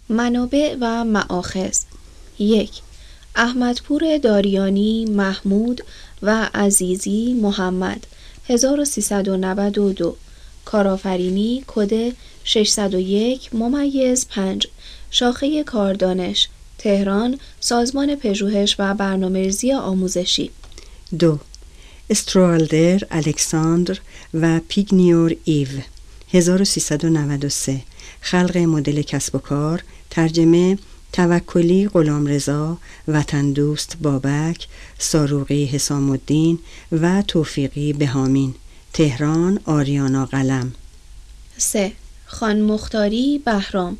منابع و مآخذ. 1. احمدپور داریانی محمود و عزیزی محمد 1392. کارآفرینی کد 601-5 شاخه کاردانش تهران سازمان پژوهش و برنامه‌ریزی آموزشی. 2. استروالدر الکساندر و پیگنیور ایو 1393. خلق مدل کسب و کار. ترجمه توکلی غلامرضا، وطن دوست بابک، ساروقی حسام الدین و توفیقی بهامین. تهران آریانا قلم. 3. خان مختاری بهرام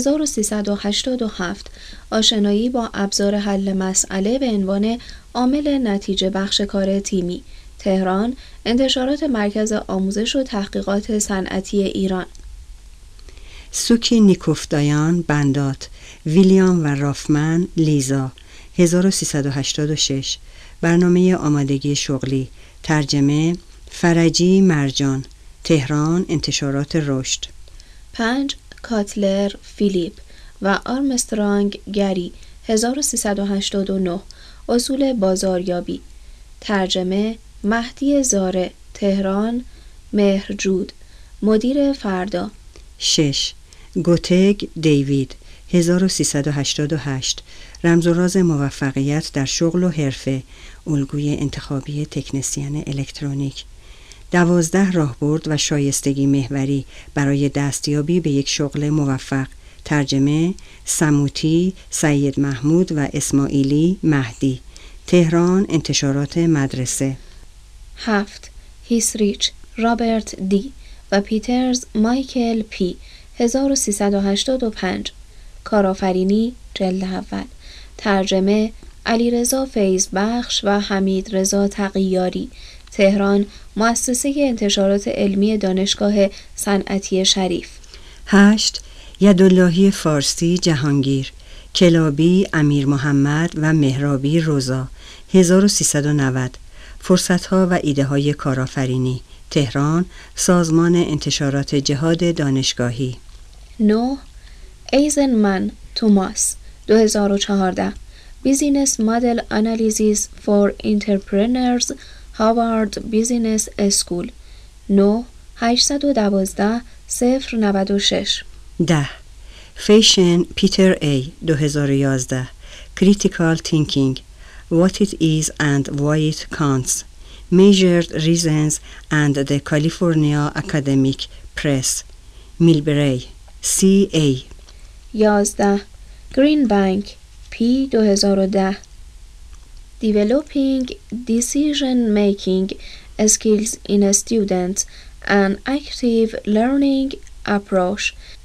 1387. آشنایی با ابزار حل مسئله به عنوان عامل نتیجه بخش کار تیمی. تهران انتشارات مرکز آموزش و تحقیقات صنعتی ایران. سوکی نیکوفدایان بندات، ویلیام و رافمن لیزا 1386. برنامه آمادگی شغلی. ترجمه فرجی مرجان. تهران انتشارات رشد. 5. کاتلر فیلیپ و آرمسترانگ گری 1389. اصول بازاریابی. ترجمه مهدی زاره. تهران مهرجود. مدیر فردا. 6. گوتگ دیوید 1388. رمز و راز موفقیت در شغل و حرفه. الگوی انتخابی تکنسین الکترونیک. 12 راهبرد و شایستگی محوری برای دستیابی به یک شغل موفق. ترجمه سموتی سید محمود و اسماعیلی مهدی. تهران انتشارات مدرسه. 7. هیسریچ رابرت دی و پیترز مایکل پی 1385. کارآفرینی جلد اول. ترجمه علیرضا فیضبخش و حمید رضا تقیاری. تهران مؤسسه انتشارات علمی دانشگاه صنعتی شریف. 8. یداللهی فارسی جهانگیر، کلابی امیر محمد و مهرابی روزا 1390. فرصت‌ها و ایده‌های کارآفرینی. تهران سازمان انتشارات جهاد دانشگاهی. 9. ایزنمن توماس 2014. بیزینس مدل آنالیزیس فور انترپرنرز هاوارد بیزینس اسکول 9 812 096. 10. فیشن پیتر ای 2011. Critical Thinking What it is and why it counts. Measured Reasons and the California Academic Press. میلبری CA. 11. گرین بانک پی 2010. Developing Decision-Making Skills in Students An Active Learning Approach.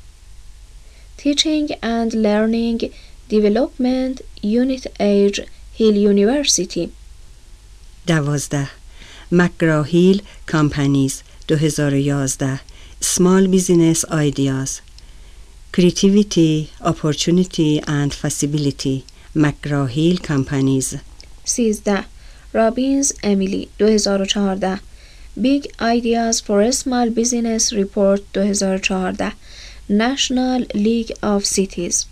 Teaching and Learning Development Unit Age Hill University. 12. مکگراهیل کامپانیز 2011. Small Business Ideas Creativity, Opportunity and Feasibility. مکگراهیل کامپانیز. 13. رابینز امیلی 2014. Big Ideas for a Small Business Report 2014. National League of Cities.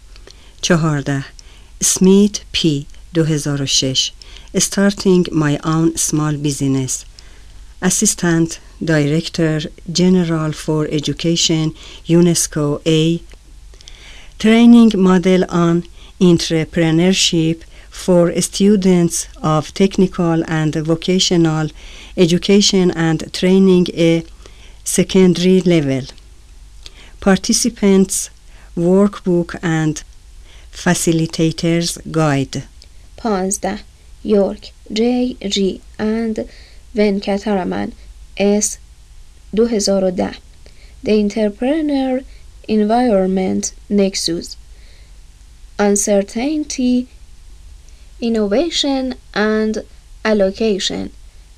14. اسمیت پی 2006. Starting My Own Small Business. Assistant Director General for Education UNESCO A. Training Model on Entrepreneurship for Students of Technical and Vocational Education and Training a Secondary Level. Participants Workbook and Facilitators Guide. 15. یورک جی جی and ونکترامن S 2010. The Entrepreneur Environment Nexus. Uncertainty, Innovation and Allocation.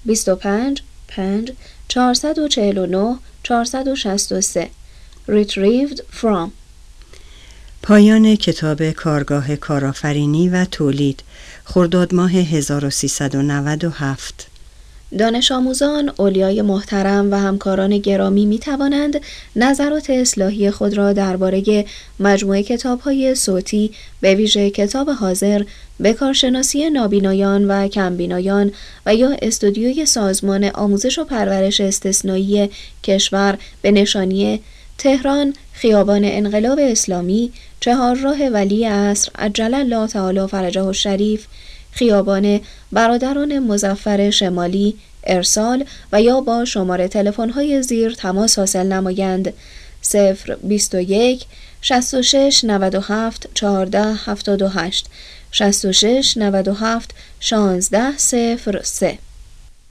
25 449 463. Retrieved from. پایان کتاب کارگاه کارآفرینی و تولید، خرداد ماه 1397. دانش آموزان، اولیای محترم و همکاران گرامی می توانند نظرات اصلاحی خود را درباره مجموعه کتاب‌های صوتی به ویژه کتاب حاضر به کارشناسی نابینایان و کمبینایان و یا استودیوی سازمان آموزش و پرورش استثنایی کشور به نشانی تهران، خیابان انقلاب اسلامی، چهارراه ولی عصر عجل الله تعالی فرجه الشریف، خیابان برادران مظفر شمالی ارسال و یا با شماره تلفن‌های زیر تماس حاصل نمایند: 021 66 97 14 78 66 97 16 03